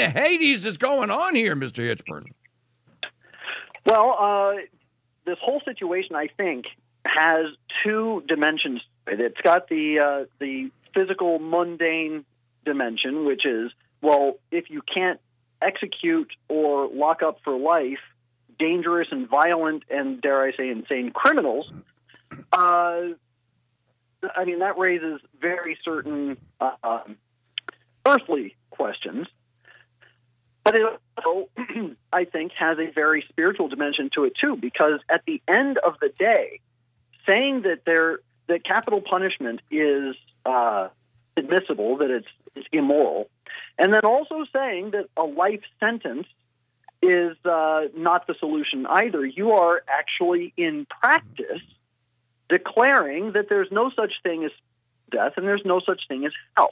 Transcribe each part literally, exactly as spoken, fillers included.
the Hades is going on here, Mister Hitchburn? Well, uh, this whole situation, I think, has two dimensions. It's got the uh, the physical, mundane dimension, which is, well, if you can't execute or lock up for life dangerous and violent and, dare I say, insane criminals, uh, I mean, that raises very certain uh, earthly questions. But it also, I think, has a very spiritual dimension to it, too, because at the end of the day, saying that there that capital punishment is uh, admissible, that it's, it's immoral, and then also saying that a life sentence is uh, not the solution either. You are actually, in practice, declaring that there's no such thing as death and there's no such thing as hell.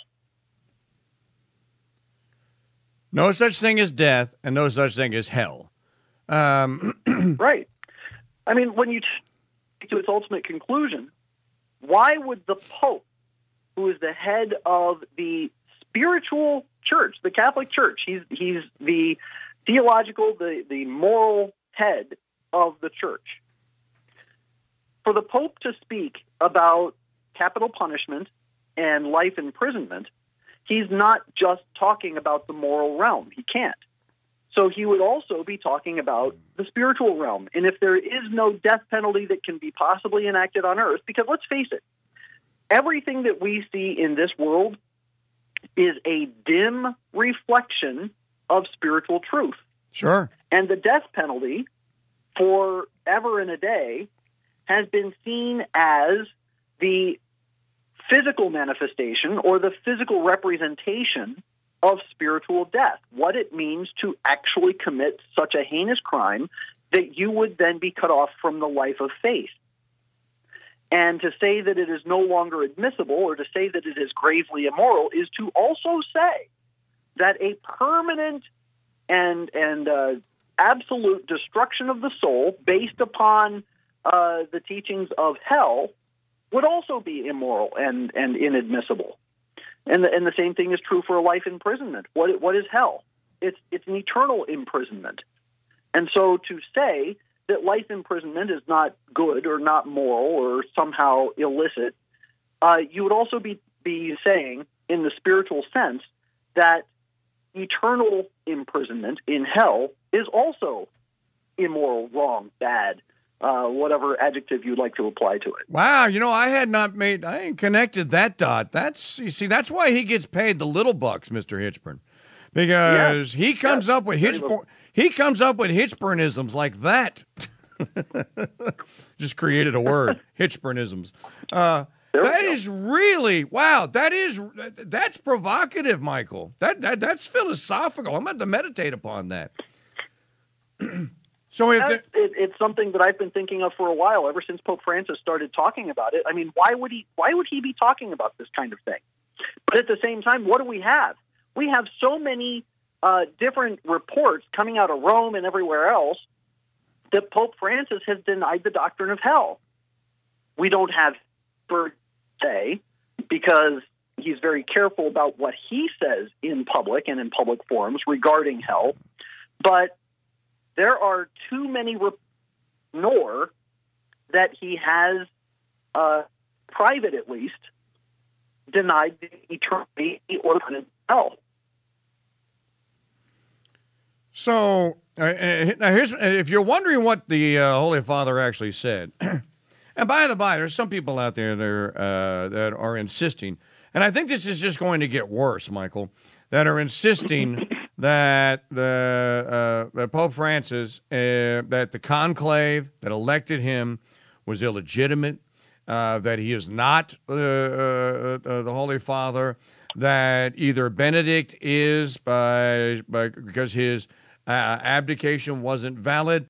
No such thing as death and no such thing as hell. Um, right. I mean, when you take to its ultimate conclusion, why would the Pope, who is the head of the spiritual church, the Catholic Church, he's he's the theological, the, the moral head of the church, for the Pope to speak about capital punishment and life imprisonment, he's not just talking about the moral realm. He can't. So he would also be talking about the spiritual realm. And if there is no death penalty that can be possibly enacted on earth, because let's face it, everything that we see in this world is a dim reflection of spiritual truth. Sure. And the death penalty, forever and a day, has been seen as the physical manifestation or the physical representation of spiritual death, what it means to actually commit such a heinous crime that you would then be cut off from the life of faith. And to say that it is no longer admissible or to say that it is gravely immoral is to also say that a permanent and, and uh, absolute destruction of the soul based upon uh, the teachings of hell would also be immoral and, and inadmissible. And the, and the same thing is true for a life imprisonment. What what is hell? It's it's an eternal imprisonment. And so to say that life imprisonment is not good or not moral or somehow illicit, uh, you would also be, be saying, in the spiritual sense, that eternal imprisonment in hell is also immoral, wrong, bad, uh, whatever adjective you'd like to apply to it. Wow, you know, I had not made, I ain't connected that dot. That's, you see, that's why he gets paid the little bucks, Mister Hitchburn, because yeah. he comes yeah. up with Hitchburn, he comes up with Hitchburnisms like that. Just created a word, Hitchburnisms. Uh, that is really, wow, that is, that's provocative, Michael. That that that's philosophical. I'm going to meditate upon that. So if the, it, it's something that I've been thinking of for a while, ever since Pope Francis started talking about it. I mean, why would he? Why would he be talking about this kind of thing? But at the same time, what do we have? We have so many uh, different reports coming out of Rome and everywhere else that Pope Francis has denied the doctrine of hell. We don't have per se because he's very careful about what he says in public and in public forums regarding hell, but there are too many, rep- nor that he has, uh, private at least, denied the eternity or hell. So, uh, now here's, if you're wondering what the uh, Holy Father actually said, and by the by, there's some people out there that are, uh, that are insisting, and I think this is just going to get worse, Michael, that are insisting that the uh, that Pope Francis, uh, that the conclave that elected him was illegitimate, uh, that he is not uh, uh, uh, the Holy Father, that either Benedict is by, by because his uh, abdication wasn't valid,